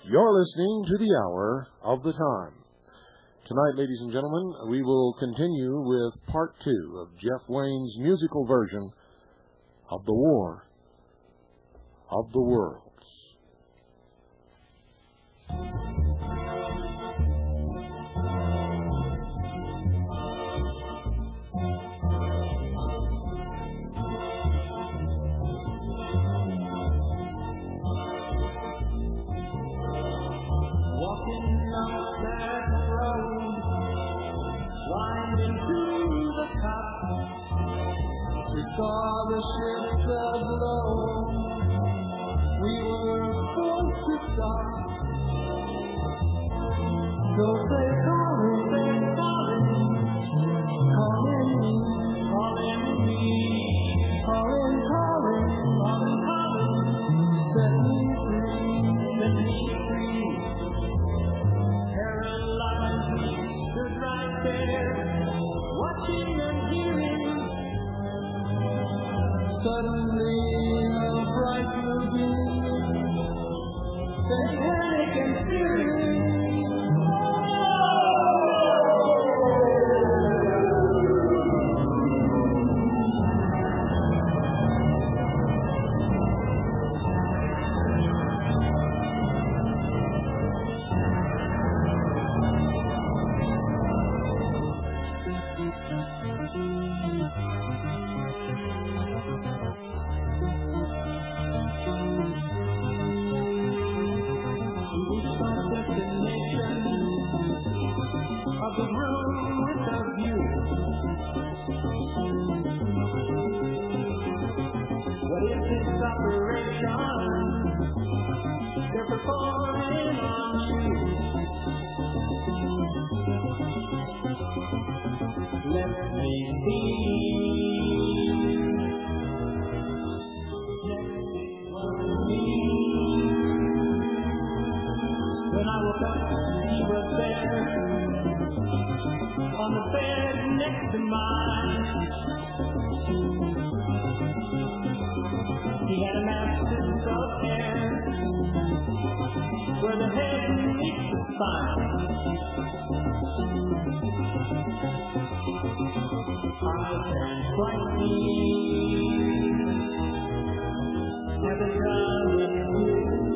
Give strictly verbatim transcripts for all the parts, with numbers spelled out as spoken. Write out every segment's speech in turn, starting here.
You're listening to the Hour of the Time. Tonight, ladies and gentlemen, we will continue with part two of Jeff Wayne's musical version of The War of the Worlds. Saw the ships aglow. We were forced to stop. So they calling, they calling, calling me, calling me, calling, calling, calling, calling. Set me free, set me free. Paralyzed, we stood right there, watching and hearing. Suddenly a bright blue beam, then panic and fury. The room with a view. What is this operation they're performing on you? Let me see. Let me see. When I woke up, she was there. On the bed next to mine, he had an absence of hair where the head meets the spine. Eyes and quite deep, never done with you.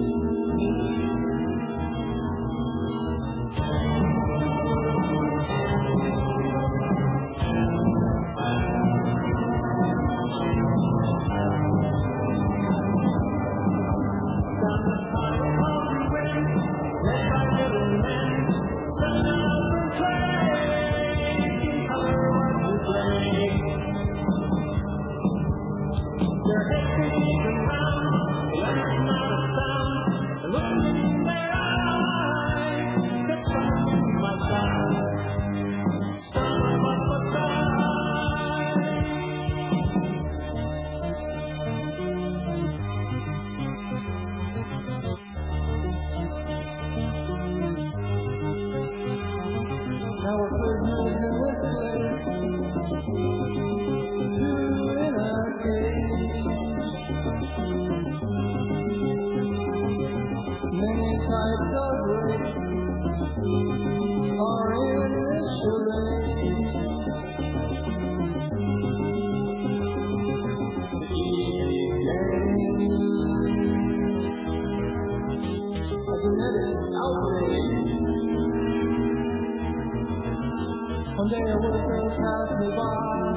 One day a worker passed me by.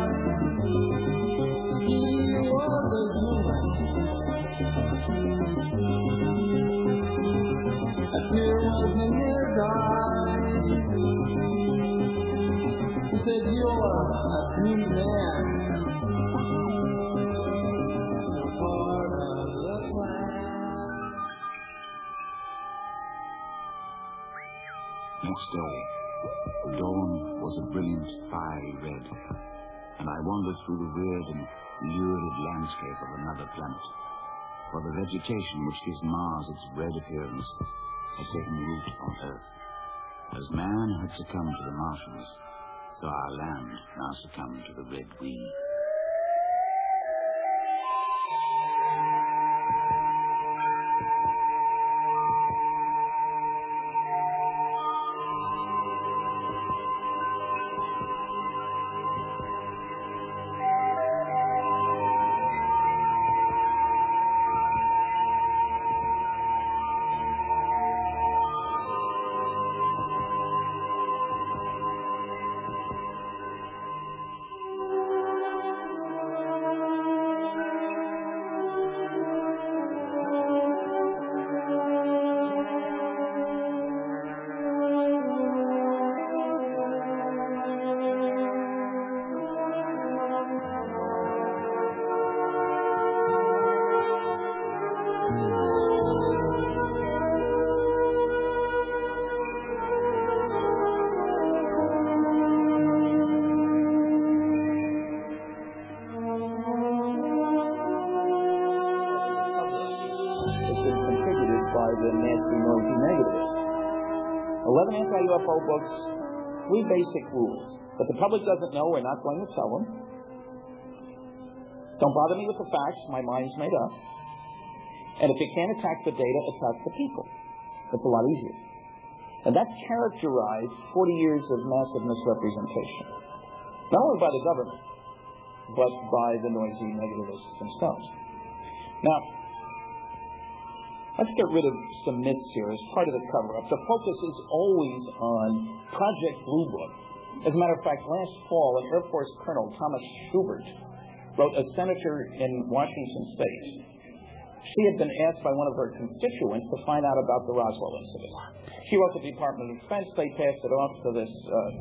He was a human. A tear was in his eyes. He said, "You're a free man. You're part of the plan." Next day, dawn was a brilliant fiery red, and I wandered through the weird and lurid landscape of another planet, for the vegetation which gives Mars its red appearance had taken root on Earth. As man had succumbed to the Martians, so our land now succumbed to the red weed. been contributed by the nasty, noisy negativists. eleven anti-U F O books, three basic rules. But the public doesn't know, we're not going to tell them. Don't bother me with the facts, my mind's made up. And if you can't attack the data, attack the people. It's a lot easier. And that characterized forty years of massive misrepresentation. Not only by the government, but by the noisy negativists themselves. Now, let's get rid of some myths here as part of the cover-up. The focus is always on Project Blue Book. As a matter of fact, last fall, an Air Force Colonel, Thomas Schubert, wrote a senator in Washington State. She had been asked by one of her constituents to find out about the Roswell incident. She wrote the Department of Defense. They passed it off to this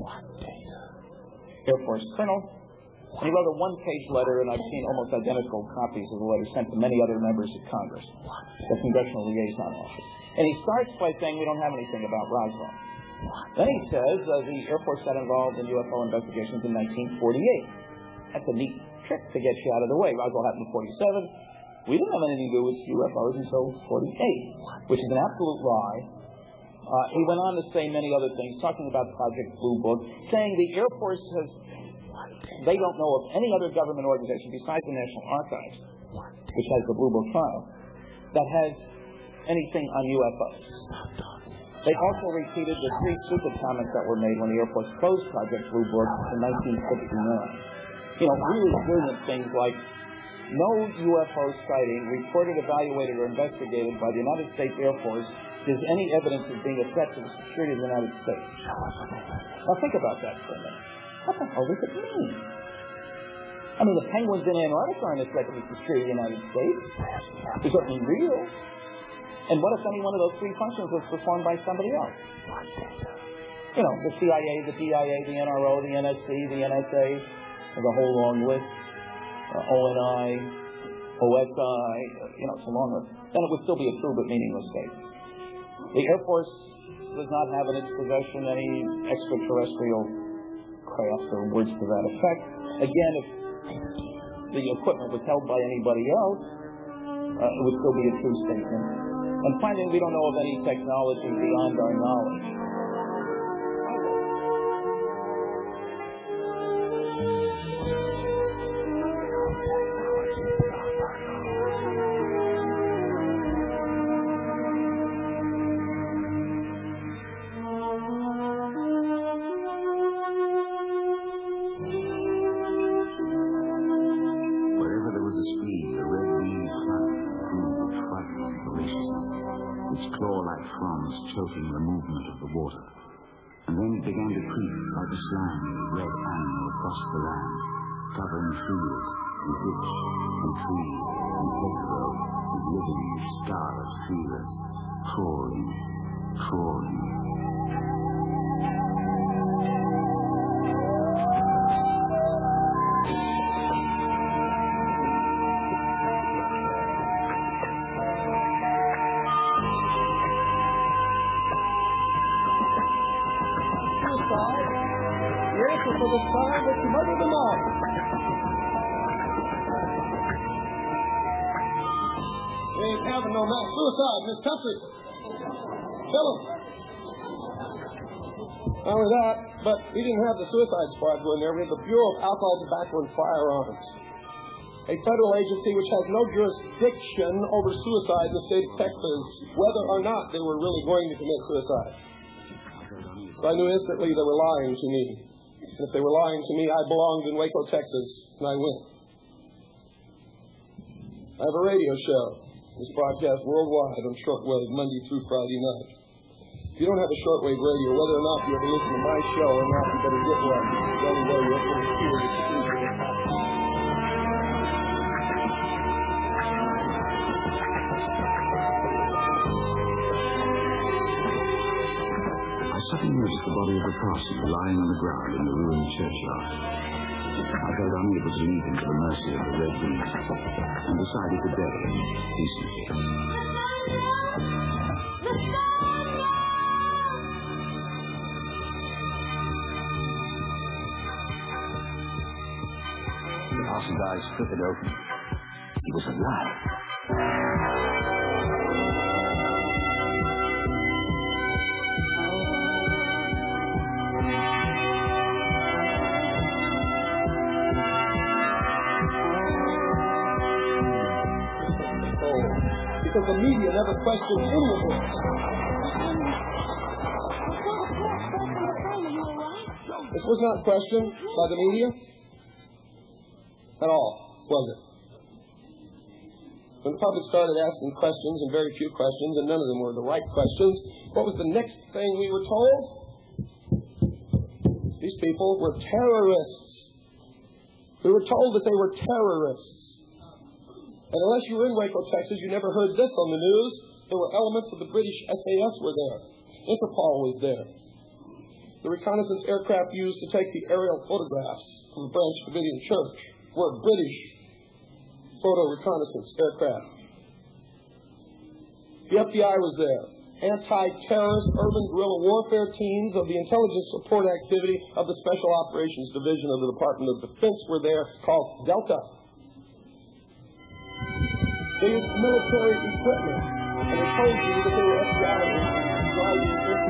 uh, Air Force Colonel. And he wrote a one-page letter, and I've seen almost identical copies of the letter sent to many other members of Congress, the Congressional Liaison Office. And he starts by saying we don't have anything about Roswell. Then he says uh, the Air Force got involved in U F O investigations in nineteen forty-eight. That's a neat trick to get you out of the way. Roswell happened in forty-seven. We didn't have anything to do with U F Os until forty-eight, which is an absolute lie. Uh, he went on to say many other things, talking about Project Blue Book, saying the Air Force has, they don't know of any other government organization besides the National Archives, which has the Blue Book file, that has anything on U F Os. They also repeated the three stupid comments that were made when the Air Force closed Project Blue Book in nineteen sixty-nine. You know, really brilliant things like, no U F O sighting reported, evaluated, or investigated by the United States Air Force is any evidence of being a threat to the security of the United States. Now think about that for a minute. What the hell does it mean? I mean, the penguins in Antarctica aren't a threat to the security of the United States. They're certainly real. And what if any one of those three functions was performed by somebody else? You know, the C I A, the D I A, the N R O, the N S C, the N S A, and the whole long list. Uh, O N I, O S I, you know, it's a long list. Then it would still be a true but meaningless state. The Air Force does not have in its possession any extraterrestrial craft or words to that effect. Again, if the equipment was held by anybody else, uh, it would still be a true statement. And finally, we don't know of any technology beyond our knowledge. Choking the movement of the water. And then it began to creep like a slang of red animal across the land, covering field and ditch and tree and hedgerow with living, scarlet feelers, crawling, crawling. No mass suicide in this country. Kill him. Not only that, but we didn't have the suicide squad go in there. We had the Bureau of Alcohol, Tobacco, and Firearms, a federal agency which has no jurisdiction over suicide in the state of Texas, whether or not they were really going to commit suicide. So I knew instantly they were lying to me. And if they were lying to me, I belonged in Waco, Texas, and I went. I have a radio show. This broadcast worldwide on shortwave Monday through Friday night. If you don't have a shortwave radio, whether or not you ever listen to my show or not, you better get one. The only way you're going to hear this exclusive. I suddenly noticed the body of a person lying on the ground in the ruined churchyard. I felt unable to leave him to the mercy of the red wind, and decided to bury him decently. The parson's eyes flickered open. He was alive. because the media never questioned any of this. This was not questioned by the media at all, was it? When the public started asking questions, and very few questions, and none of them were the right questions, what was the next thing we were told? These people were terrorists. We were told that they were terrorists. And unless you were in Waco, Texas, you never heard this on the news. There were elements of the British S A S were there. Interpol was there. The reconnaissance aircraft used to take the aerial photographs from the Branch Davidian Church were British photo reconnaissance aircraft. The F B I was there. Anti-terrorist urban guerrilla warfare teams of the intelligence support activity of the Special Operations Division of the Department of Defense were there, called Delta. They used military equipment, and they told you that they were F B I agents driving infantry.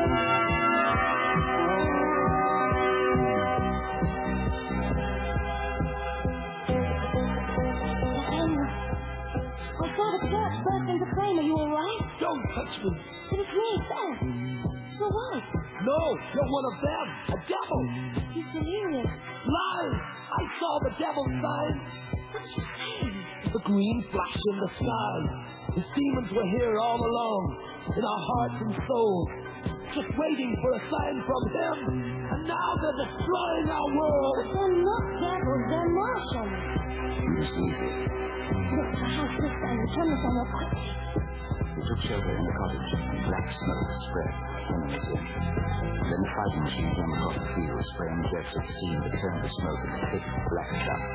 I saw the corpse burst into flame. Are you all right? Don't touch me. It was me, Beth. Your wife. No, you're one of them. A devil. He's delirious. Lies. I saw the devil's sign. What did you say? The green flash in the sky. His demons were here all along, in our hearts and souls, just waiting for a sign from him. And now they're destroying our world. They're not devils. They're Martians. You received it. Look, the house this way. Turn this on real quickly. We took shelter in the cottage. Black smoke spread, hemming us in. Then the fighting machine came across the field, spraying jets of steam that turned the smoke into thick black dust.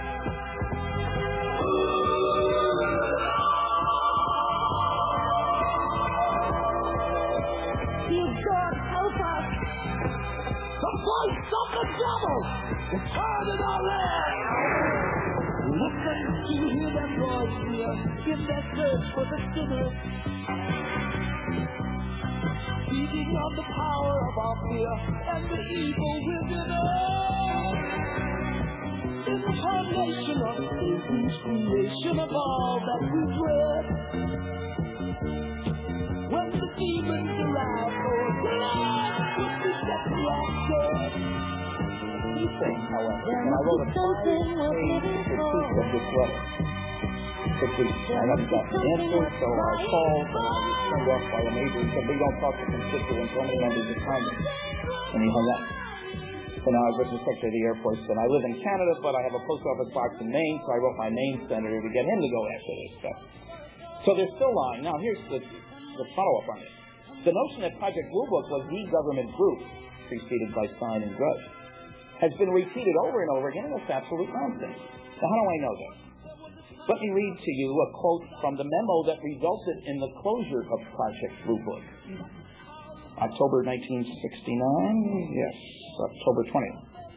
Dear God, help us. The voice of the devil is heard in our land. Listen to hear their voice here in their search for the sinner. Feeding on the power of our fear and the evil within us. Incarnation of Satan's creation of all that we dread. When the demons arrive, oh, blood would be separated. He thing, however, and I wrote a five-page critique of this letter. Because I haven't got an answer, so I called and I was turned off by a neighbor who said, we don't talk to constituents, only members of Congress. And he hung up. So now I've written to the Secretary of the Air Force, and I live in Canada, but I have a post office box in Maine, so I wrote my Maine senator to get him to go after this stuff. So they're still lying. Now here's the, the follow-up on it. The notion that Project Blue Book was the government group, preceded by Stein and Grudge, has been repeated over and over again, and it's absolute nonsense. Now, how do I know this? Let me read to you a quote from the memo that resulted in the closure of Project Blue Book. October nineteen sixty-nine? Yes, October twentieth.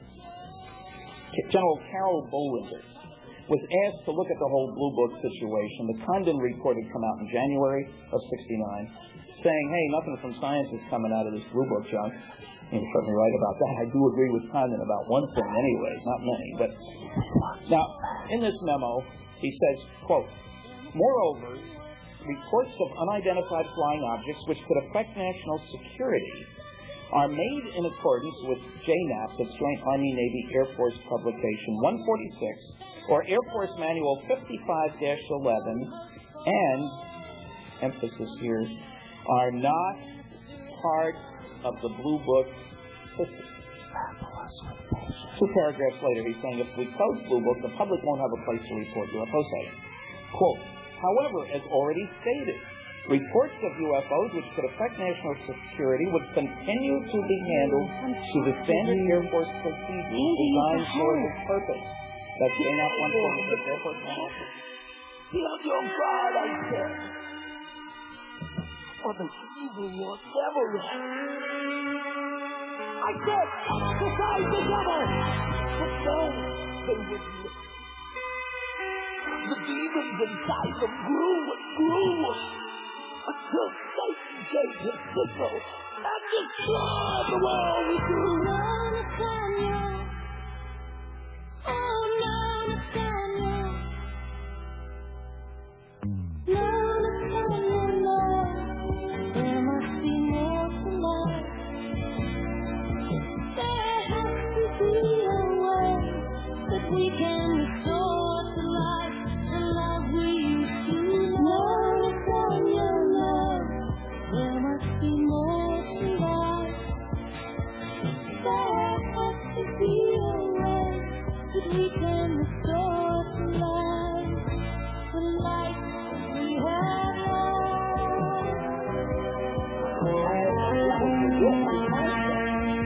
General Carol Bollinger was asked to look at the whole Blue Book situation. The Condon report had come out in January of sixty-nine, saying, hey, nothing from science is coming out of this Blue Book junk. You're certainly right about that. I do agree with Condon about one thing anyways, not many. But now, in this memo, he says, quote, moreover, reports of unidentified flying objects which could affect national security are made in accordance with J NAP, the Joint Army-Navy Air Force Publication one forty-six, or Air Force Manual fifty-five dash eleven, and, emphasis here, are not part of the Blue Book system. Two paragraphs later, he's saying, if we close Blue Book, the public won't have a place to report U F O sightings. Quote, however, as already stated, reports of U F Os which could affect national security would continue to be handled through the standard Air Force procedures designed for this purpose. That's J NAP one forty-six, Air Force Manual. Hear your God, I said. For the evil was devil. I said, besides the devil. But no, they wouldn't listen. The demons inside them grew and grew until Satan gave his signal and destroyed the world we grew. Oh, no, Nathaniel. No,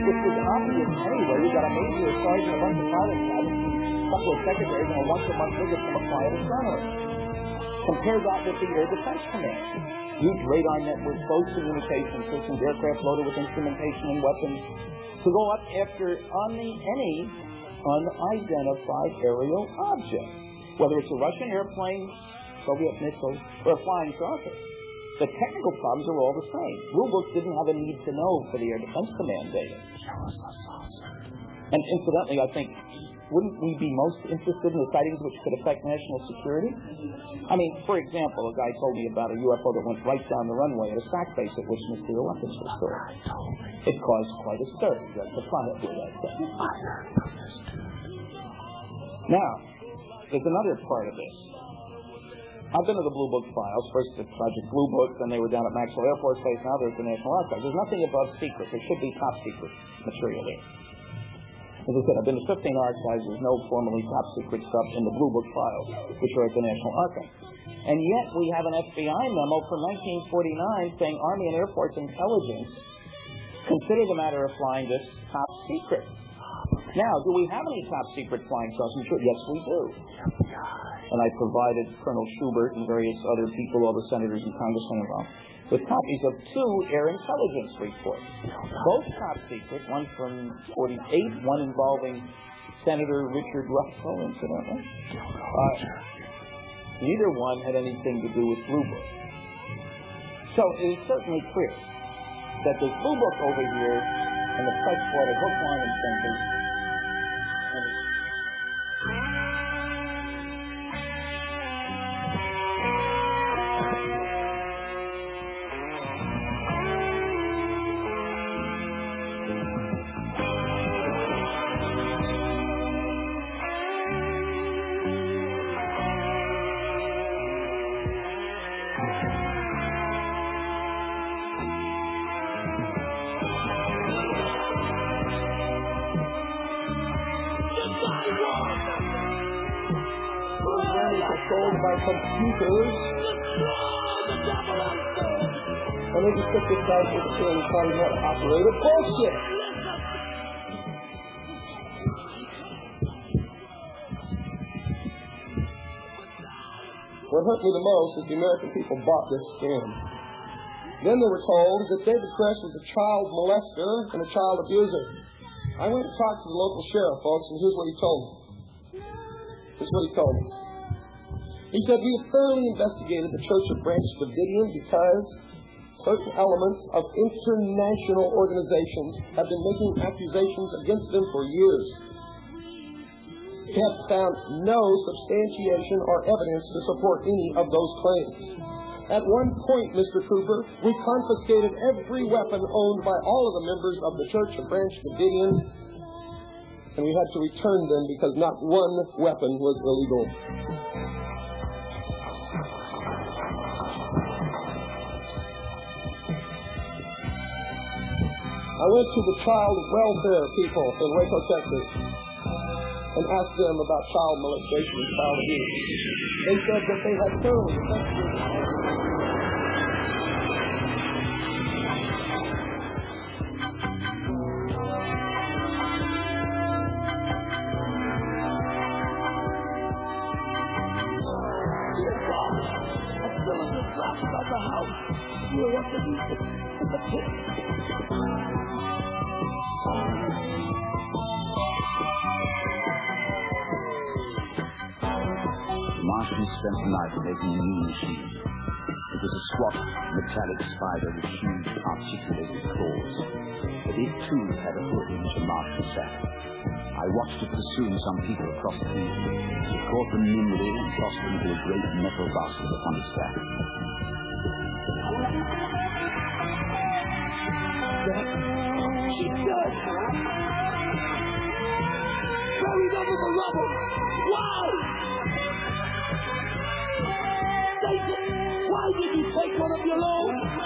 It was obvious anyway. We got a major, a sergeant, a bunch of pilot cabins, a couple of secretaries, and a once-a-month visit from a quiet astronomer. Compare that with the Air Defense Command. Huge radar network, close communication systems, aircraft loaded with instrumentation and weapons to go up after any, any unidentified aerial object, whether it's a Russian airplane, Soviet missile, or a flying saucer. The technical problems are all the same. Blue Book didn't have a need to know for the Air Defense Command data. And incidentally, I think, wouldn't we be most interested in the sightings which could affect national security? I mean, for example, a guy told me about a U F O that went right down the runway at a SAC base at which nuclear weapons were stored. It caused quite a stir. The planet did that thing. Now, there's another part of this. I've been to the Blue Book files. First the Project Blue Book, then they were down at Maxwell Air Force Base, now there's the National Archives. There's nothing above secret. There should be top secret material there. As I said, I've been to fifteen archives. There's no formally top secret stuff in the Blue Book files, which are at the National Archives. And yet we have an F B I memo from nineteen forty-nine saying Army and Air Force intelligence consider the matter of flying this top secret. Now, do we have any top secret flying saucers? Yes, we do. And I provided Colonel Schubert and various other people, all the senators and congressmen involved, with copies of two Air Intelligence reports. Both top secret, one from forty-eight, one involving Senator Richard Russell, incidentally. Uh, neither one had anything to do with Blue Book. So it is certainly clear that this Blue Book over here and the press for the hook, line, and sinker. By computers, and they just took this guy for the film and taught him how to operate it. Bullshit! What hurt me the most is the American people bought this scam. Then they were told that David Kress was a child molester and a child abuser. I went to talk to the local sheriff, folks, and here's what he told me. Here's what he told me. He said, we have thoroughly investigated the Church of Branch Davidian because certain elements of international organizations have been making accusations against them for years. We have found no substantiation or evidence to support any of those claims. At one point, Mister Cooper, we confiscated every weapon owned by all of the members of the Church of Branch Davidian, and we had to return them because not one weapon was illegal. I went to the child welfare people in Waco, Texas, and asked them about child molestation and child abuse. They said that they had thoroughly investigated. The house. You're up to the pit. The Martians spent the night making a new machine. It was a squat, metallic spider with huge, articulated claws. But it too had a hood in which a Martian sat. I watched it pursuing some people across the field. It caught them nimbly and tossed them into a great metal basket upon its back. She's dead. Buried under the rubble. Why? Satan, why did you take one of your own?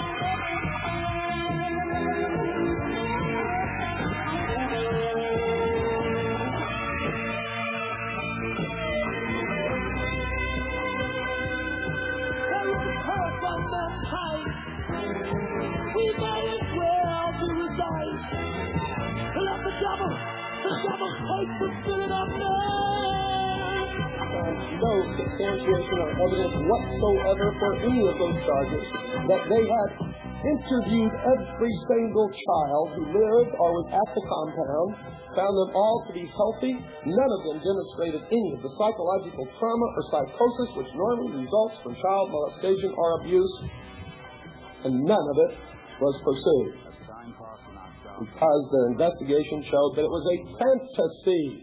We may as well be resigned. The devil takes the spirit of man! No substantiation or evidence whatsoever for any of those charges that they had interviewed every single child who lived or was at the compound, found them all to be healthy. None of them demonstrated any of the psychological trauma or psychosis which normally results from child molestation or abuse, and none of it was pursued because their investigation showed that it was a fantasy.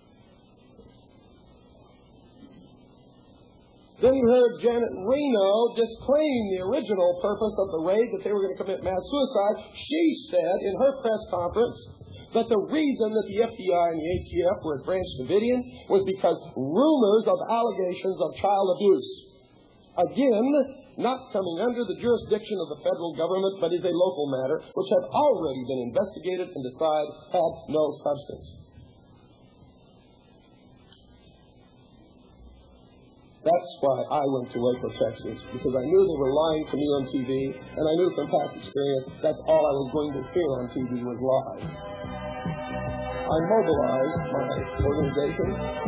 Then you heard Janet Reno disclaim the original purpose of the raid, that they were going to commit mass suicide. She said in her press conference that the reason that the F B I and the A T F were at Branch Davidian was because rumors of allegations of child abuse. Again, not coming under the jurisdiction of the federal government, but is a local matter which had already been investigated and decided had no substance. That's why I went to Waco, Texas, because I knew they were lying to me on T V, and I knew from past experience that's all I was going to hear on T V was lies. I mobilized my organization.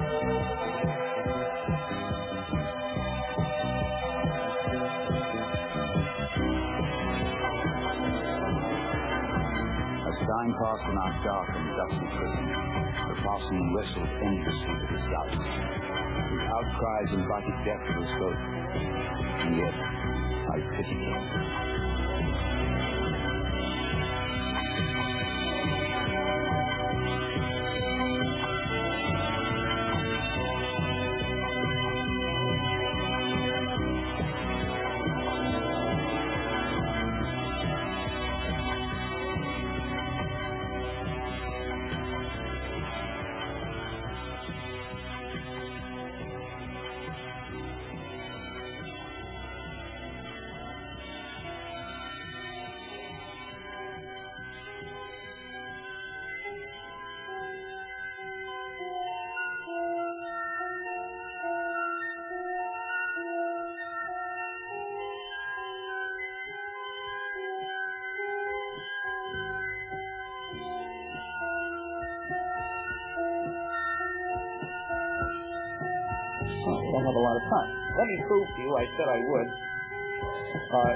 As time passed in our dark and dusty prison, the parson wrestled endlessly with his doubts. His outcries invited death to his soul, and yet I pitied him. I don't have a lot of time. Let me prove to you, I said I would, uh,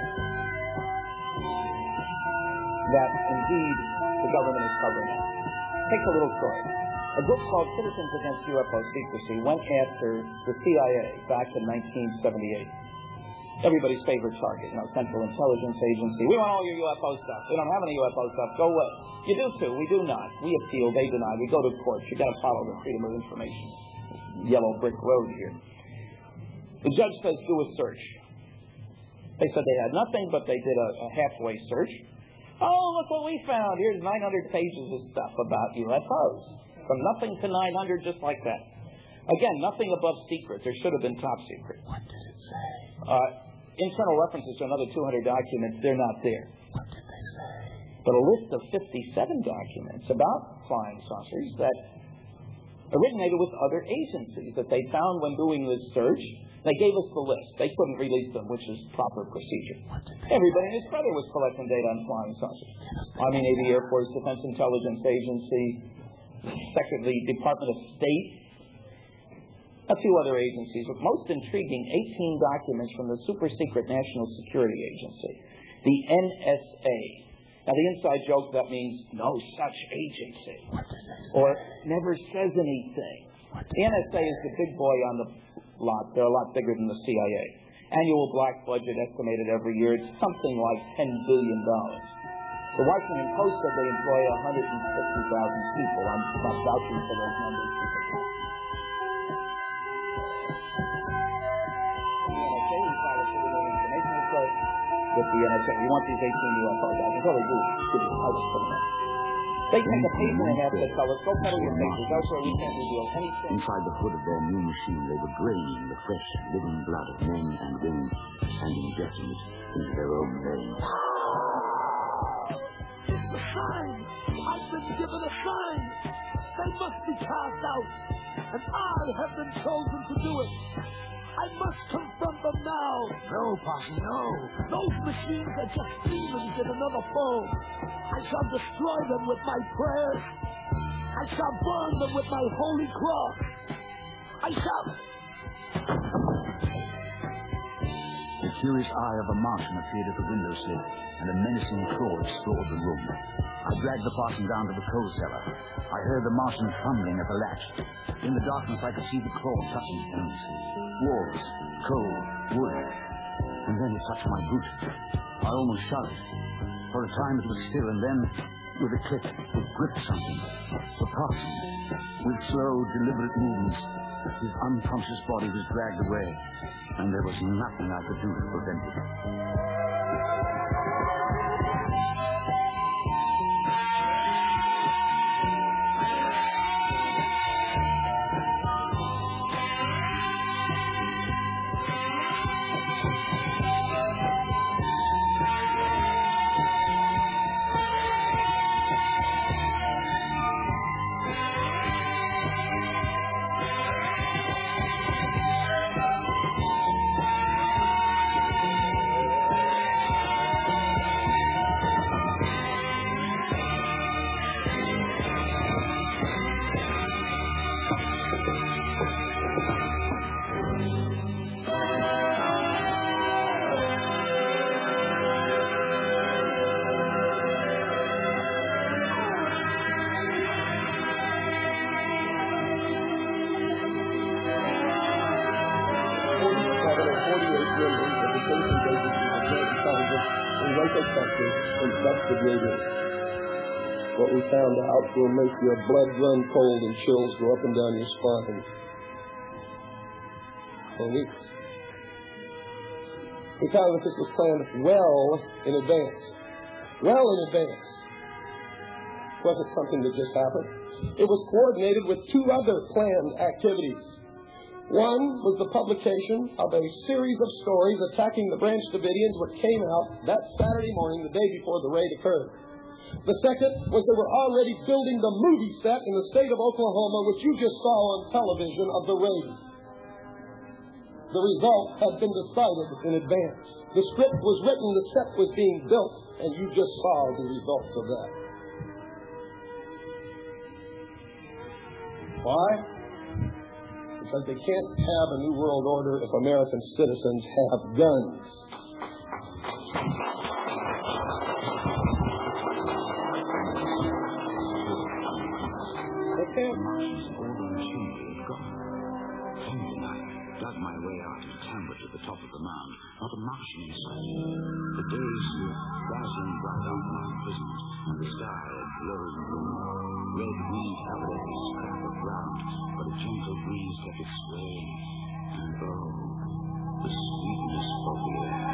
that indeed the government is covering it. Take a little story. A group called Citizens Against U F O Secrecy went after the C I A back in nineteen seventy-eight. Everybody's favorite target, you know, Central Intelligence Agency. We want all your U F O stuff. We don't have any U F O stuff. Go away. You do too. We do not. We appeal. They deny. We go to court. You got to follow the Freedom of Information yellow brick road here. The judge says, do a search. They said they had nothing, but they did a, a halfway search. Oh, look what we found. Here's nine hundred pages of stuff about U F Os. From nothing to nine hundred, just like that. Again, nothing above secret. There should have been top secret. What did it say? Uh, internal references to another two hundred documents, they're not there. What did they say? But a list of fifty-seven documents about flying saucers that originated with other agencies that they found when doing this search. They gave us the list. They couldn't release them, which is proper procedure. Everybody and his brother was collecting data on flying saucers. Army, Navy, Air Force, Defense Intelligence Agency, secondly, Department of State, a few other agencies. But most intriguing, eighteen documents from the super-secret National Security Agency, the N S A. Now, the inside joke, that means no such agency. Or never says anything. The N S A is the big boy on the lot. They're a lot bigger than the C I A. Annual black budget estimated every year, it's something like ten billion dollars. The Washington Post said they employ one hundred fifty thousand people. I'm not vouching for those numbers. With the N S A, you want these eighteen U F O documents? All they do is give you titles for them. They take a page and a half to tell us, go peddle your papers. Elsewhere we can't reveal anything. Inside the hood of their new machine, they were draining the fresh, living blood of men and women and injecting it into their own veins. It's a sign! I've been given a sign! They must be cast out! And I have been chosen to do it! I must confront them now! No, Posse, no! Those machines are just demons in another form! I shall destroy them with my prayers! I shall burn them with my holy cross. I shall... The curious eye of a Martian appeared at the window slit, and a menacing claw explored the room. I dragged the parson down to the coal cellar. I heard the Martian fumbling at the latch. In the darkness, I could see the claw touching things. Walls, coal, wood. And then it touched my boot. I almost shouted. For a time it was still, and then, with a click, it gripped something. The parson, with slow, deliberate movements, his unconscious body was dragged away, and there was nothing I could do to prevent it. What we found out will make your blood run cold and chills go up and down your spine for weeks. We found that this was planned well in advance. Well in advance. It wasn't something that just happened. It was coordinated with two other planned activities. One was the publication of a series of stories attacking the Branch Davidians, which came out that Saturday morning, the day before the raid occurred. The second was they were already building the movie set in the state of Oklahoma, which you just saw on television, of the raid. The result had been decided in advance. The script was written, the set was being built, and you just saw the results of that. Why? Because they can't have a new world order if American citizens have guns. They can't. Martians over and chimney had gone. Finally, I dug my way out and clambered to the top of the mound. Not a Martian in sight. The days were dazzling bright out my imprisonment, and the sky a glowing blue. Red wind covered every scrap of ground, but a gentle breeze kept it swaying. And oh, the sweetness of the air.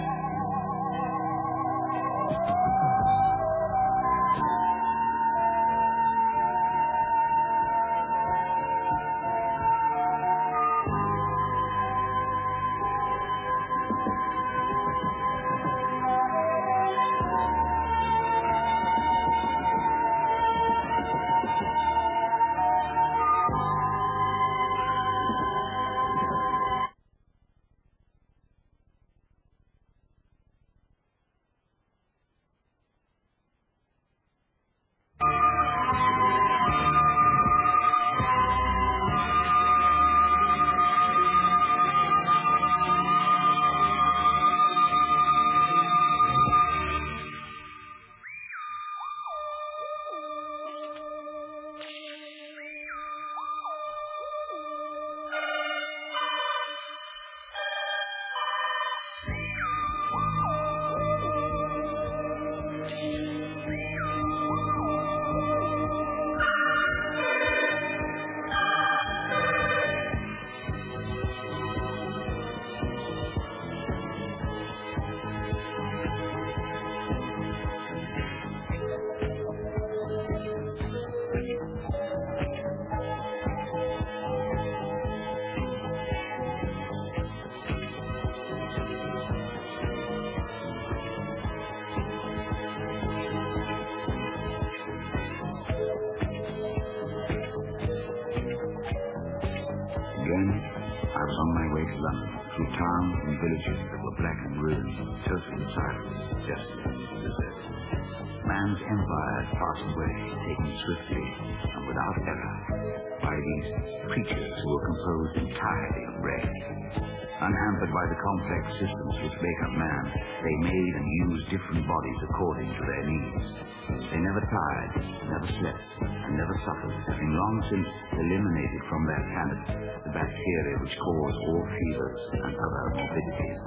Then I was on my way to London. through towns and villages that were black and ruined, total silence, desolate, deserted. Man's empire had passed away, taken swiftly and without error by these creatures who were composed entirely of red. Unhampered by the complex systems which make up man, they made and used different bodies according to their needs. They never tired, never slept, and never suffered, having long since eliminated from their planet the bacteria which cause all fevers and other morbidities.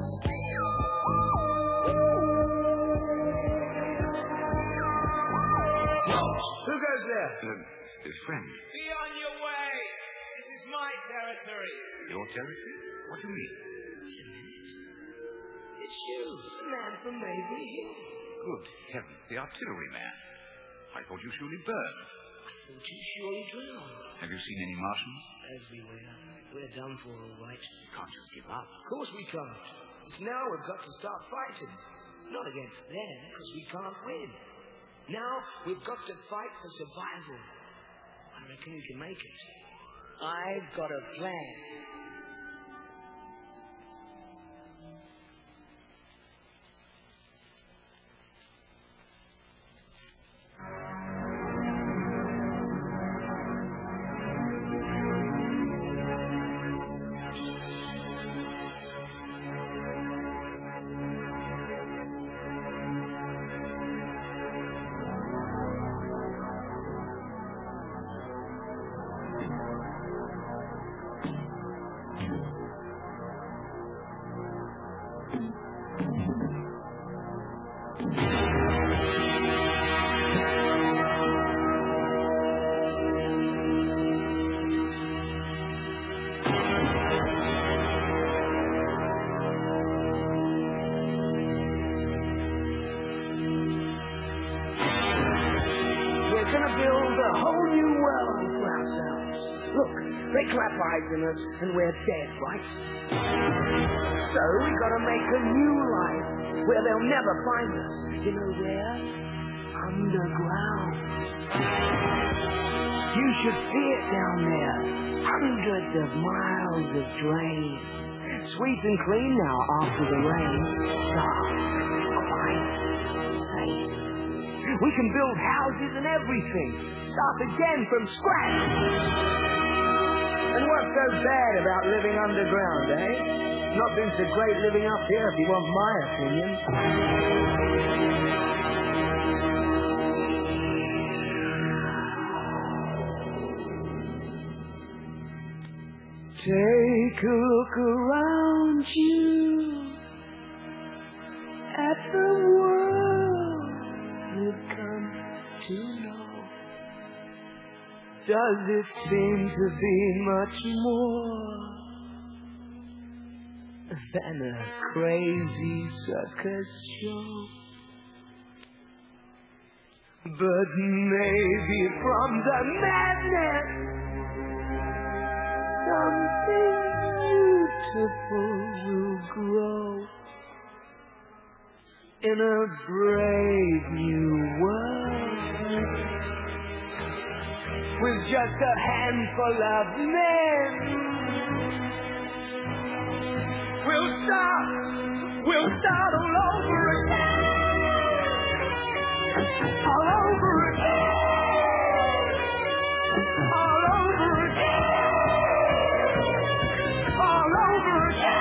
Who goes there? Uh, a friend. Be on your way. This is my territory. Your territory? What do you mean? It's you, the man from Maybe Hill. Good heavens, the artillery man. I thought you surely burned. I thought you surely drowned. Have you seen any Martians? Everywhere. We're done for, all right. You can't just give up. Of course we can't. It's now we've got to start fighting. Not against them, because we can't win. Now we've got to fight for survival. I reckon we can make it. I've got a plan. They clap eyes in us and we're dead, right? So we gotta make a new life where they'll never find us. You know where? Underground. You should see it down there. Hundreds of miles of drain. Sweet and clean now after the rain. Dark, quiet, safe. We can build houses and everything. Start again from scratch. And what's so bad about living underground, eh? Nothing so great living up here, if you want my opinion. Take a look around you at the world you've come to know. Does it seem to be much more than a crazy circus show? But maybe from the madness something beautiful will grow in a brave new world. With just a handful of men, we'll start, we'll start all over again, all over again, all over again, all over again.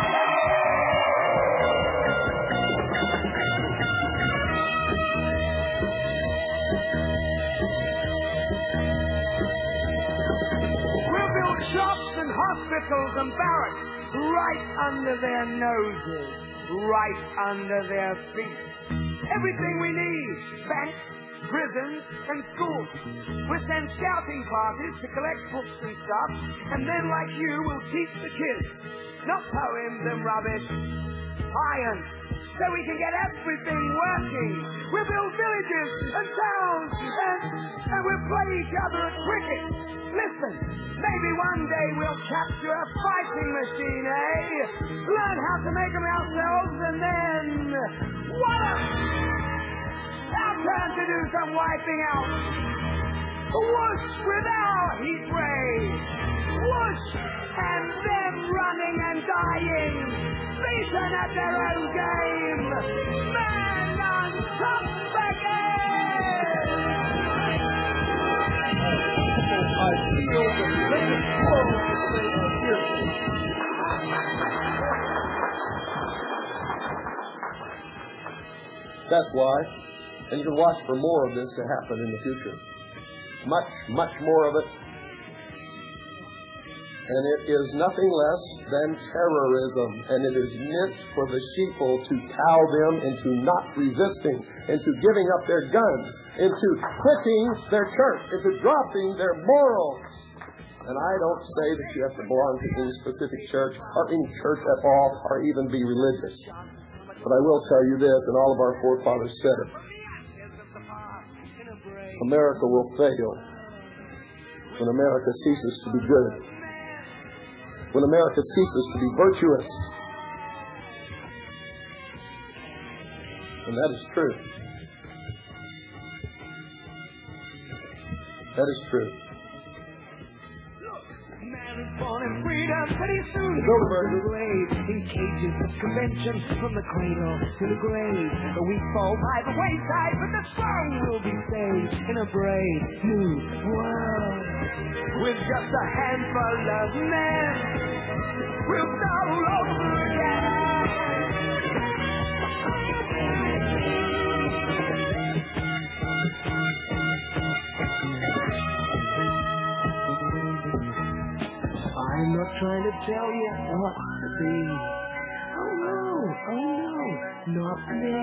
Shops and hospitals and barracks right under their noses, right under their feet. Everything we need, banks, prisons, and schools. We'll send scouting parties to collect books and stuff, and then, like you, we'll teach the kids. Not poems and rubbish, science, so we can get everything working. We'll build villages and towns, and, and we'll play each other at cricket. Listen, maybe one day we'll capture a fighting machine, eh? Learn how to make them ourselves, and then... voila! Our turn to do some wiping out. Whoosh with our heat ray. Whoosh! And them running and dying. beaten at their own game. Man on top again. I feel the greatest world they are here. That's why, and you can watch for more of this to happen in the future. Much, much more of it. And it is nothing less than terrorism. And it is meant for the sheeple to cow them into not resisting, into giving up their guns, into quitting their church, into dropping their morals. And I don't say that you have to belong to any specific church or any church at all or even be religious. But I will tell you this, and all of our forefathers said it. America will fail when America ceases to be good. When America ceases to be virtuous. And that is true. That is true. Born in freedom, but he soon goes to the grave. In cages of convention, from the cradle to the grave. The weak fall by the wayside, but the strong will be saved in a brave new world. With just a handful of men, we'll start all over again. I'm not trying to tell you what to be. Oh no, oh no, not me.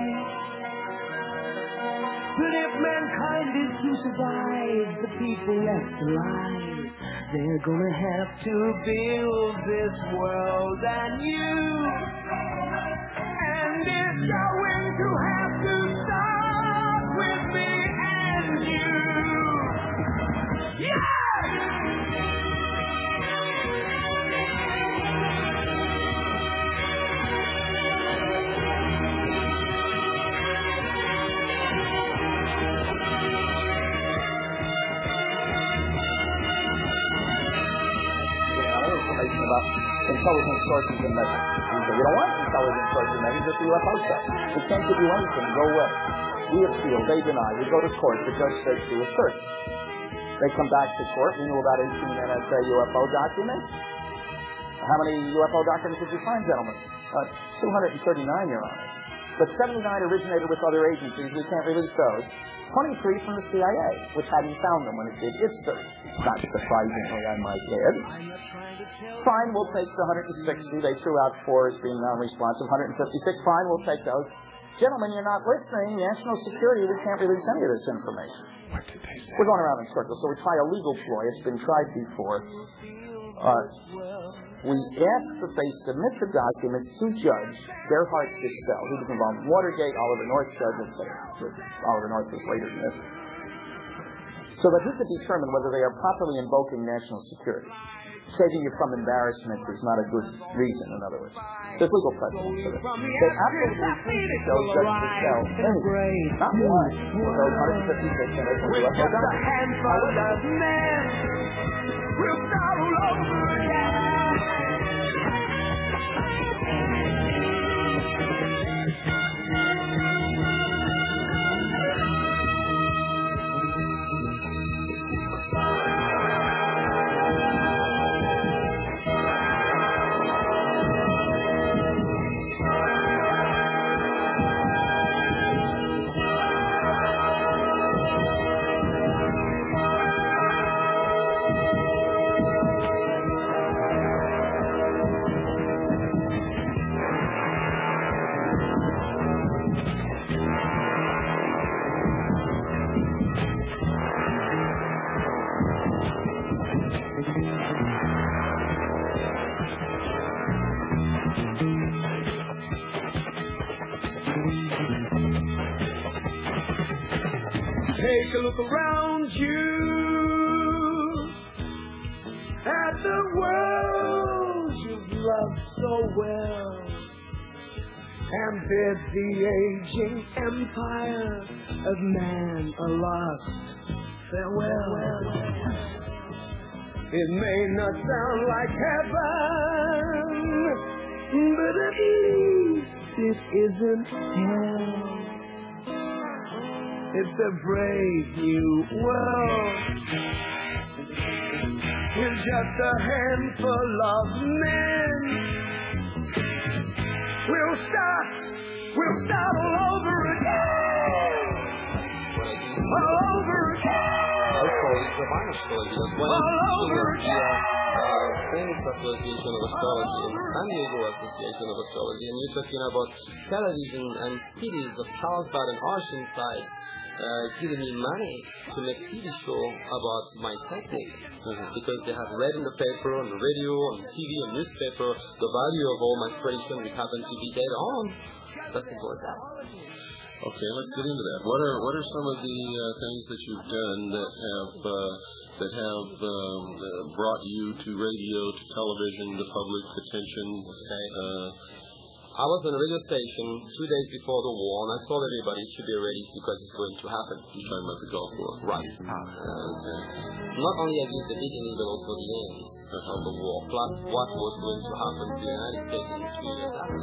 But if mankind is to survive, the people left alive, they're gonna have to build this world anew. And it's going to have to start with me and you. Yeah! About intelligent sources and measures. We say, we don't want intelligent sources and measures, just the U F O stuff. We can't give you anything. Go away. We appeal. They deny. We go to court. The judge says do a search. They come back to court. We knew about eighteen N S A U F O documents. How many U F O documents did you find, gentlemen? Uh, two hundred thirty-nine, Your Honor. But seventy-nine originated with other agencies. We can't release those. twenty-three from the C I A, which hadn't found them when it did its search. Not surprisingly, I might add. Fine, we'll take the one hundred sixty. They threw out four as being non-responsive. one hundred fifty-six, fine, we'll take those. Gentlemen, you're not listening. National security, we can't release any of this information. What did they say? We're going around in circles, so we try a legal ploy. It's been tried before. Uh, we ask that they submit the documents to Judge Gerhard Fischel, who was involved in Watergate, Oliver North's judge, et cetera. Oliver North was later than this. So that he could determine whether they are properly invoking national security. Saving you from embarrassment is not a good reason, in other words. There's legal precedent for this. They absolutely show Judge Fischel any, not one, of those one hundred fifty-six and those U F O documents. We'll start all over again. Take a look around you at the world you've loved so well, and bid the aging empire of man a last farewell. It may not sound like heaven, but at least it isn't hell. It's a brave new world. With just a handful of men, we'll start, we'll start all over again. All over again. All over again. Phoenix Association of Astrology and San Diego Association of Astrology, and you're talking about television and cities of Carlsbad and Oceanside uh, giving me money to make T V show about my technique, mm-hmm. because they have read in the paper, on the radio, on the T V, and newspaper the value of all my creation, which happen to be dead on. That's simple as that. Okay, let's get into that. What are what are some of the uh, things that you've done that have uh, that have um, uh, brought you to radio, to television, to public attention? Okay. Uh, I was on a radio station two days before the war, and I told everybody it should be ready because it's going to happen. You're talking about the Gulf War, right? Uh, okay. Not only against the beginning, but also the end uh-huh. of the war. Plus, what was going to happen to the United States in three years after.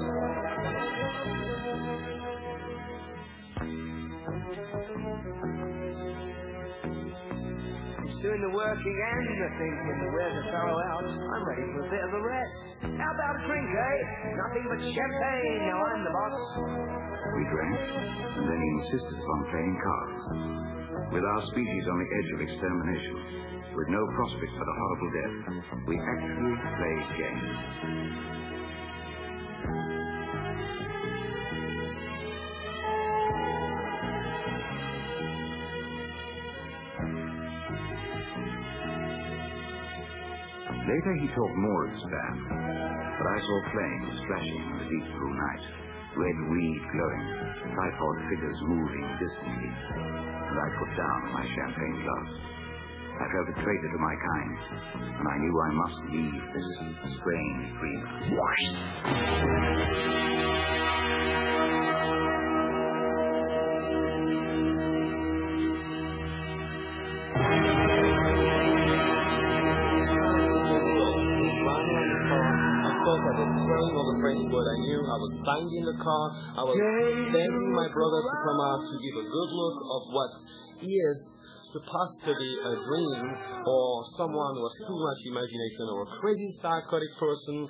Doing the work again, thinking where's the fellow out? I'm ready for a bit of a rest. How about a drink, eh? Nothing but champagne, now I'm the boss. We drank, and then he insisted upon playing cards. With our species on the edge of extermination, with no prospect but a horrible death, we actually played games. Later he talked more of Stan, but I saw flames flashing in the deep blue night, red weed glowing, tripod figures moving distantly, and I put down my champagne glass. I felt a traitor to my kind, and I knew I must leave this strange dreamer. What I knew, I was banging in the car, I was begging my brother to come out to give a good look of what is supposed to be a dream, or someone with too much imagination, or a crazy psychotic person.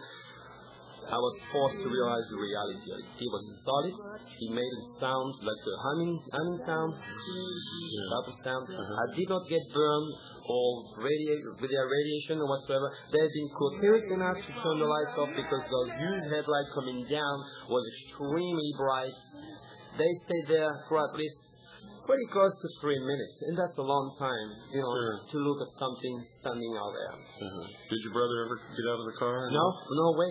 I was forced to realize the reality of it. He was solid, he made it sound like a humming, humming sound, yeah. type of sound. Uh-huh. I did not get burned or radi- with their radiation or whatsoever. They had been coherent enough to turn the lights off because those huge headlights coming down was extremely bright. They stayed there for at least pretty close to three minutes, and that's a long time, you know, sure. to look at something standing out there. Uh-huh. Did your brother ever get out of the car? No, no way,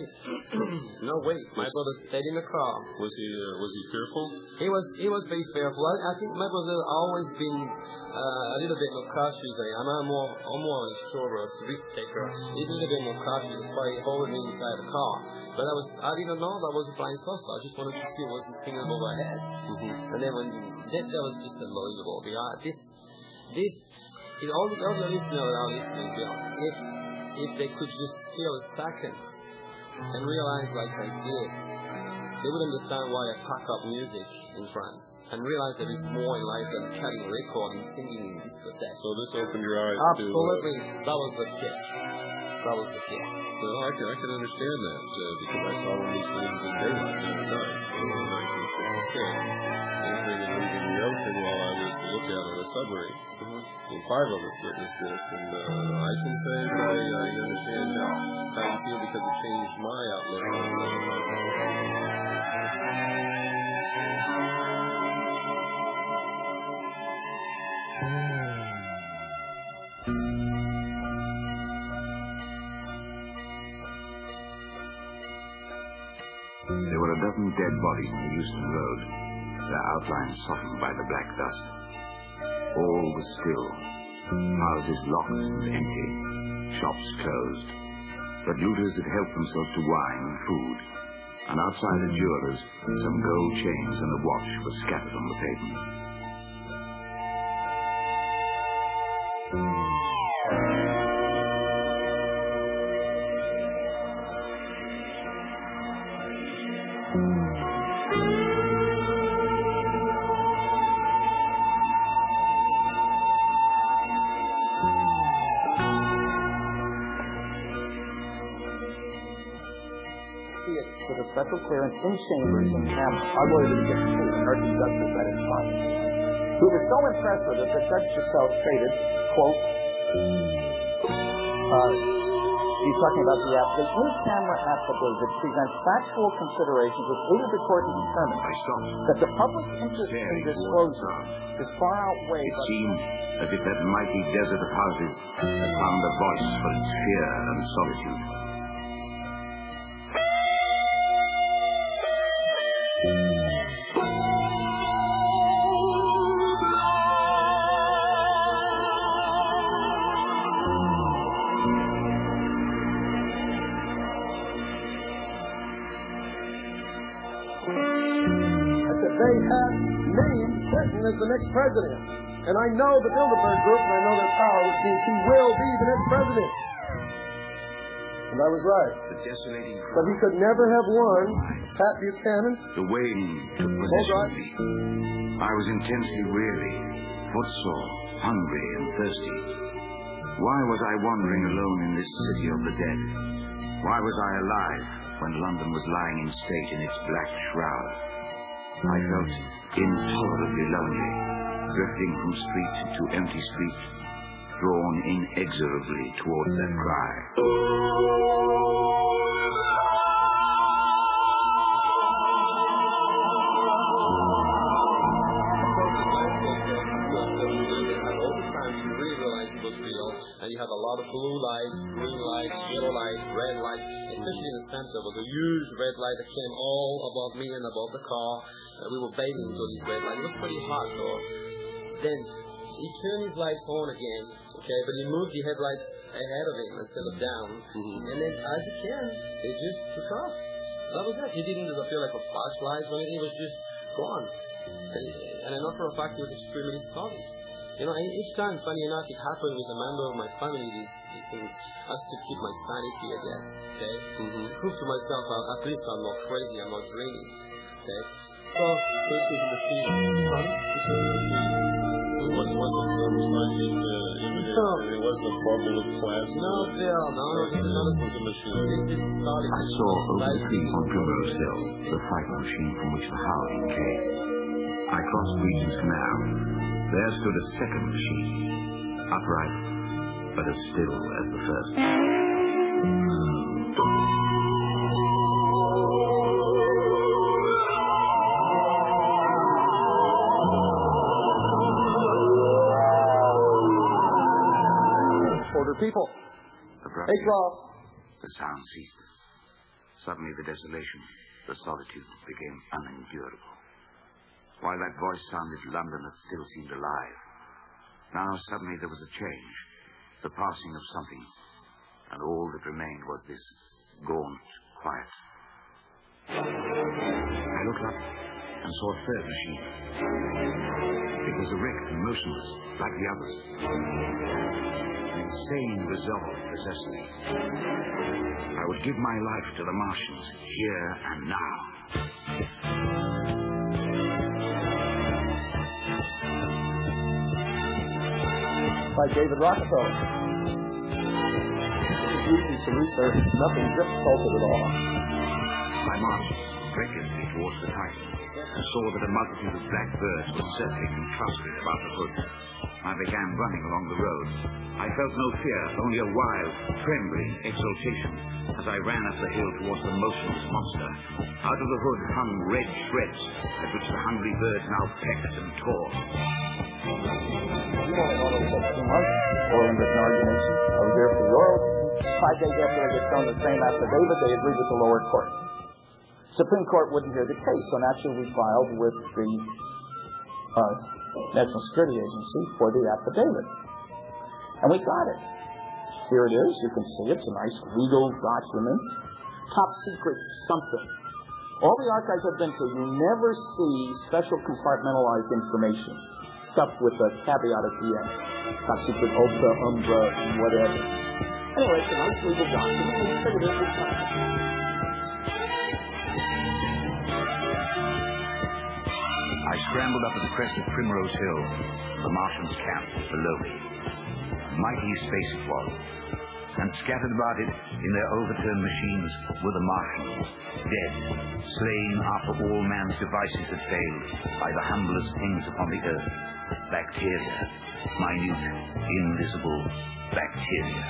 no way. My brother stayed in the car. Was he uh, was he fearful? He was he was very fearful. I, I think my brother always been uh, a little bit more cautious. I'm a more I'm more an extrovert, risk taker. He's a little bit more cautious. That's why he holding me inside the car. But I was I didn't know that was a flying saucer. I just wanted to see what was hanging over my head. Mm-hmm. And then when that, that was just unbelievable. Yeah, this, this, is all the other listeners that are listening, you know, if, if they could just feel a second and realize like I did, they would understand why I pack up music in France and realize there is more in life than cutting a record and singing in discotheques. So this opened your eyes Absolutely. to... Absolutely. Uh, that was the catch. That was the catch. Well, I can, I can understand that uh, because I saw one of these things in daylight the other night in nineteen sixty-six. Entering and leaving the ocean while I was to look out on a submarine. Mm-hmm. And five of us witnessed this, and uh, I can say that I, I understand how, how you feel because it changed my outlook on uh, There were a dozen dead bodies on the Euston Road, their outlines softened by the black dust. All was still, houses locked and empty, shops closed. But looters had helped themselves to wine and food, and outside the jewelers, some gold chains and a watch were scattered on the pavement. special clearance in chambers in Canada. Our lawyer didn't get to see it. American justice at its time. He was so impressed with it that Judge Giselle stated, quote, uh, he's talking about the app. The in-camera affidavit presents factual considerations which aided the court in determining that the public interest in disclosure is far outweighed. It seemed as if that mighty desert of houses had found a voice for its fear and solitude. They have named Clinton as the next president. And I know the Bilderberg Group, and I know their power, which means he will be the next president. And I was right. The desolating But he could never have won Pat Buchanan. The weighing took possession of me. I was intensely weary, footsore, hungry, and thirsty. Why was I wandering alone in this city of the dead? Why was I alive when London was lying in state in its black shroud? I felt intolerably lonely, drifting from street to empty street, drawn inexorably towards that cry. And you had a lot of blue lights, green lights, yellow lights, red lights. Especially in the center, was a huge red light that came all above me and above the car. Uh, we were bathing into this red light. It was pretty hot, though. Then he turned his lights on again, okay, but he moved the headlights ahead of him instead of down. Mm-hmm. And then, as he can, they just took off. That was it. He didn't disappear like a flashlight or anything. He was just gone. And, and I know for a fact he was extremely sorry. You know, and each time, funny enough, it happened with a member of my family, these, these things, has to keep my sanity again, okay? Mm-hmm. To prove to myself, uh, at least I'm not crazy, I'm not dreaming, okay? So, this is the machine. Huh? This is the machine. It wasn't some psychic uh, image. No. It wasn't a bubble of plasma. No, Bill, no, no. It was a machine. I saw over the tree on Primrose Hill the fighting machine from which the howling came. I crossed Regent's Canal. There stood a second machine, upright, but as still as the first. Order people. Abruptly, hey, Rob. The sound ceased. Suddenly the desolation, the solitude became unendurable. While that voice sounded, London had still seemed alive. Now suddenly there was a change, the passing of something, and all that remained was this gaunt quiet. I looked up and saw a third machine. It was erect and motionless, like the others. An insane resolve possessed me. I would give my life to the Martians, here and now. By David Rockefeller. It's easy to research, nothing difficult at all. I marched recklessly towards the Titan and saw that a multitude of black birds were circling and clustering about the hood. I began running along the road. I felt no fear, only a wild, trembling exultation as I ran up the hill towards the motionless monster. Out of the hood hung red shreds at which the hungry birds now pecked and tore. You won't know what too much or in written arguments. I was there for the oral. Five days after I had shown the same affidavit, they agreed with the lower court. Supreme Court wouldn't hear the case, so naturally we filed with the uh, National Security Agency for the affidavit. And we got it. Here it is. You can see it's a nice legal document. Top secret something. All the archives I've been to, you never see special compartmentalized information. Stuff with a caveat at the end. Top secret, ultra, umbra, whatever. Anyway, it's a nice legal document. We figured it was something. I scrambled up to the crest of Primrose Hill. The Martians' camp was below me. A mighty space it was. and scattered about it in their overturned machines were the Martians, dead, slain after all man's devices had failed by the humblest things upon the earth, bacteria, minute, invisible bacteria.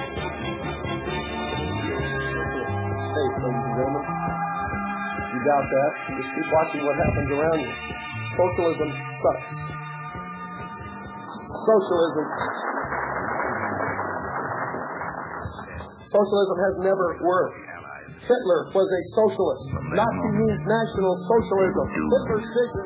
Hey, ladies and gentlemen, you doubt that? Just keep watching what happens around you. Socialism sucks. Socialism. Socialism has never worked. Hitler was a socialist. Nazi means National Socialism. Hitler's vision.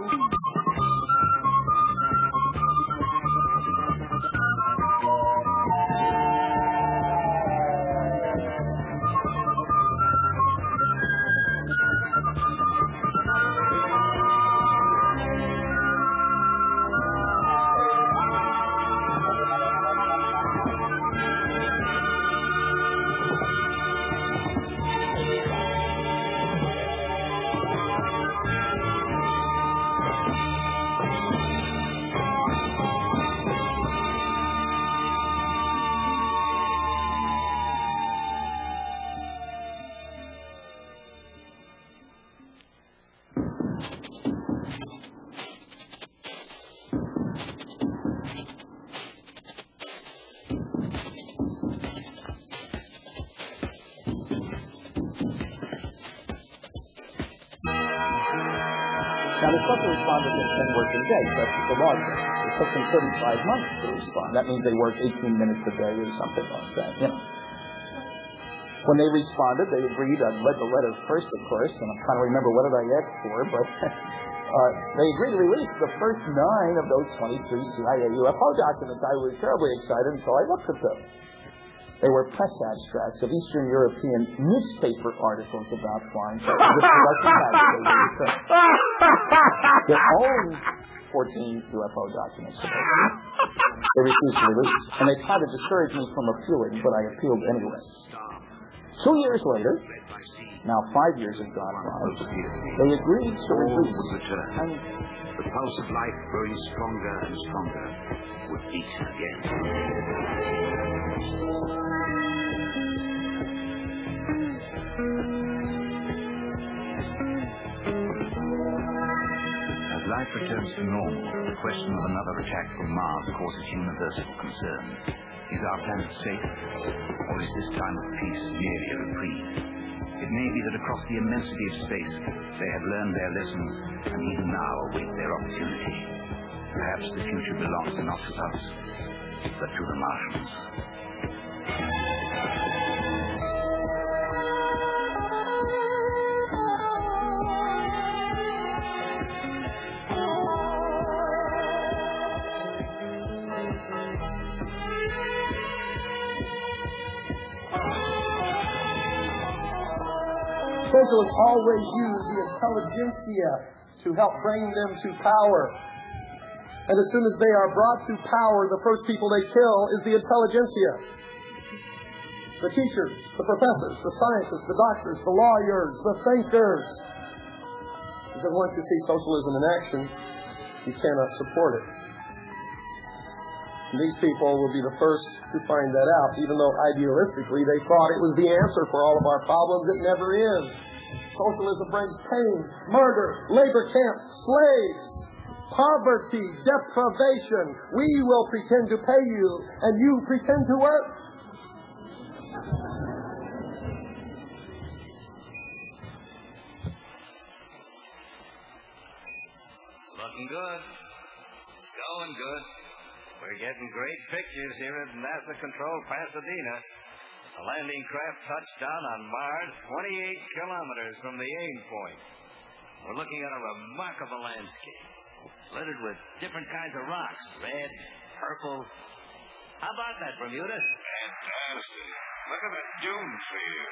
Now, they're supposed to respond within ten working days. That's the law. It took them thirty-five months to respond. That means they work eighteen minutes a day or something like that. You know. When they responded, they agreed. I read the letter first, of course, and I'm trying to remember what did I ask for, but uh, they agreed to release the first nine of those twenty-three C I A U F O documents. I was terribly excited, and so I looked at them. They were press abstracts of Eastern European newspaper articles about flying saucers. Their own fourteen U F O documents. They refused to release. And they tried to discourage me from appealing, but I appealed anyway. Two years later, now five years have gone by, they agreed to release. And the pulse of life growing stronger and stronger would beat again. As life returns to normal, the question of another attack from Mars causes universal concern. Is our planet safe, or is this time of peace merely a reprieve? It may be that across the immensity of space, they have learned their lessons and even now await their opportunity. Perhaps the future belongs not to us, but to the Martians. Socialists always use the intelligentsia to help bring them to power. And as soon as they are brought to power, the first people they kill is the intelligentsia. The teachers, the professors, the scientists, the doctors, the lawyers, the thinkers. Because once you see socialism in action, you cannot support it. And these people will be the first to find that out, even though idealistically they thought it was the answer for all of our problems. It never is. Socialism brings pain, murder, labor camps, slaves, poverty, deprivation. We will pretend to pay you, and you pretend to work. Looking good. Going good. We're getting great pictures here at NASA Control Pasadena. A landing craft touched down on Mars twenty-eight kilometers from the aim point. We're looking at a remarkable landscape, littered with different kinds of rocks, red, purple. How about that, Bermuda? Fantastic. Look at the dune field.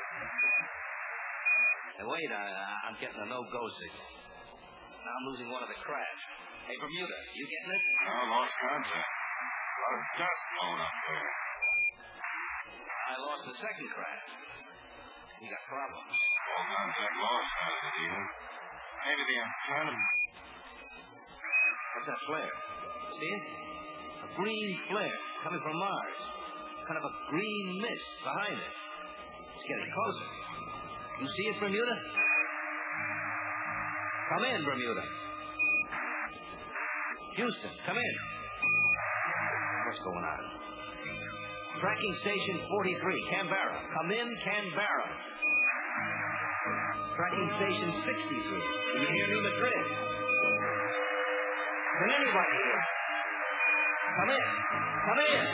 Hey, wait, I, I'm getting a no-go signal. Now I'm losing one of the crafts. Hey, Bermuda, you getting it? No, lost contact. A lot of dust blowing up there. I lost the second craft. We got problems. All contact lost, Pasadena. Maybe the antenna. What's that flare? See it? A green flare coming from Mars. kind of a green mist behind it. It's getting closer. You see it, Bermuda? Come in, Bermuda. Houston, come in. What's going on? Tracking station forty-three, Canberra. Come in, Canberra. Tracking station sixty-three. Can you hear me, Madrid? Can anybody hear? Come in. Come in.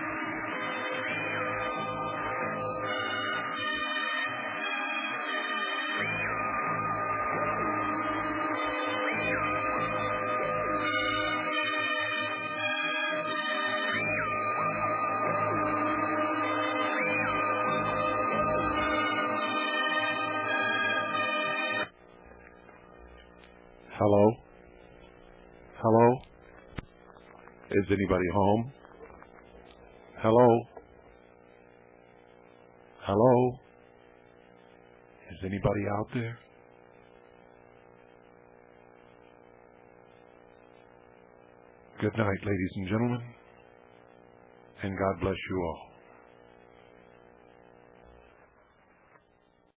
Hello? Hello? Is anybody home? Hello? Hello? Is anybody out there? Good night, ladies and gentlemen, and God bless you all.